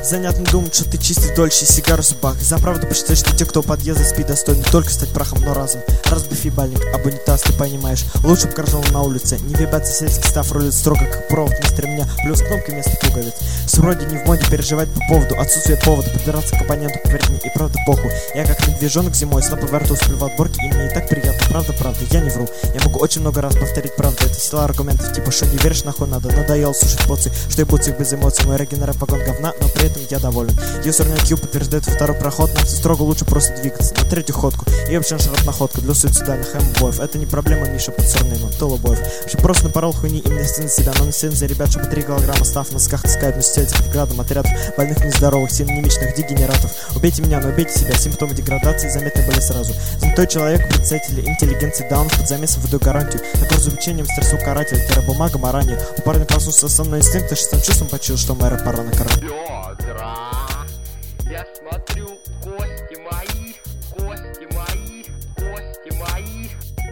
Занятно думать, что ты чистый дольше и сигару в зубах. За правду посчитать, что те, кто у подъезда спит, достойны только стать прахом, но разом. Разбив ебальник об унитаз, ты понимаешь. Лучше б коржал на улице. Не въебаться сельский став рулит строго, как провод вместо ремня. Плюс кнопка вместо пуговиц. С вроде не в моде переживать по поводу отсутствия повода подбираться к оппоненту, поверь мне, и правда похуй. Я как медвежонок зимой снова во рту сплю в отборке, и мне и так приятно. Правда, я не вру. Я могу очень много раз повторить правду. Это сила аргументов, типа, что не веришь, нахуй надо. Надоело слушать поцы, что и будут их без эмоций. Мой оригинальный вагон говна, но при этом я доволен. Юсерный Q подтверждает второй проход. Нам все строго лучше просто двигаться на третью ходку. И вообще шарот находка для суицидальных эмбоев. Это не проблема Миша под сурнеймом Толобоев. Вообще просто напорол хуйни и мне сын себя. Но на за ребят, чтобы 3 килограмма став на носках таскают, но сидят градом отрядов больных нездоровых, синонимичных дегенератов. Убейте меня, но убейте себя. Симптомы деградации заметны были сразу. Золотой человек, представители интеллигенции даунов под замесом выдаю гарантию. Такой разоблачением стрессу каратель, терабумага, маранье. У парня проснулся основной инстинкт, и шестым чувством почуял, что мэра пора на корабль. Бедра, я смотрю, кости мои, кости мои, кости мои.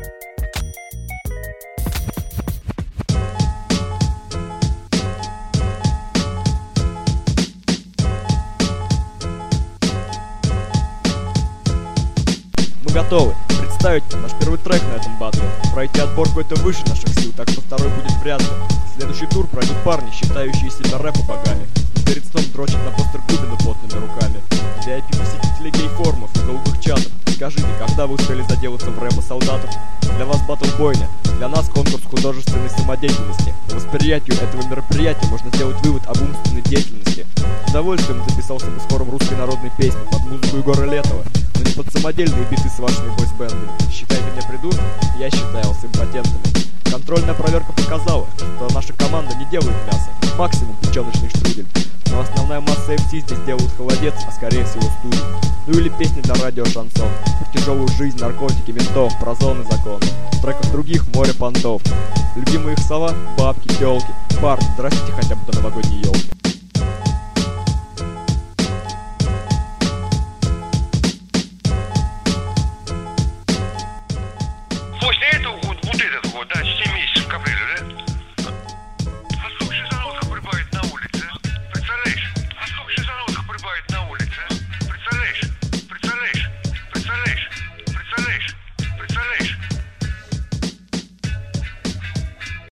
Мы готовы представить наш первый трек на этом батле. Пройти отборку это выше наших сил, так что второй будет вряд ли. Следующий тур пройдут парни, считающие себя рэпа богами. Перед сном дрочат на постер Губина плотными руками. VIP-посетители гей-форумов и голубых чатов. Скажите, когда вы успели заделаться в рэпа солдатов? Для вас батл бойня, для нас конкурс художественной самодеятельности. По восприятию этого мероприятия можно сделать вывод об умственной деятельности. С удовольствием записался бы с хором русской народной песни под музыку Егора Летова, но не под самодельные биты с вашими бойсбендами. Считайте меня придурком, я считаю с импотентами. Контрольная проверка показала, что наша команда не делает мясо, максимум печеночный штрудель. Но основная масса MC здесь делают холодец, а скорее всего студию. Ну или песни для радио шансон, про тяжелую жизнь, наркотики, ментов, про зоны закона. В треках других море понтов. Любимые их слова — бабки, тёлки. Парни, здрастите хотя бы до новогодней елки.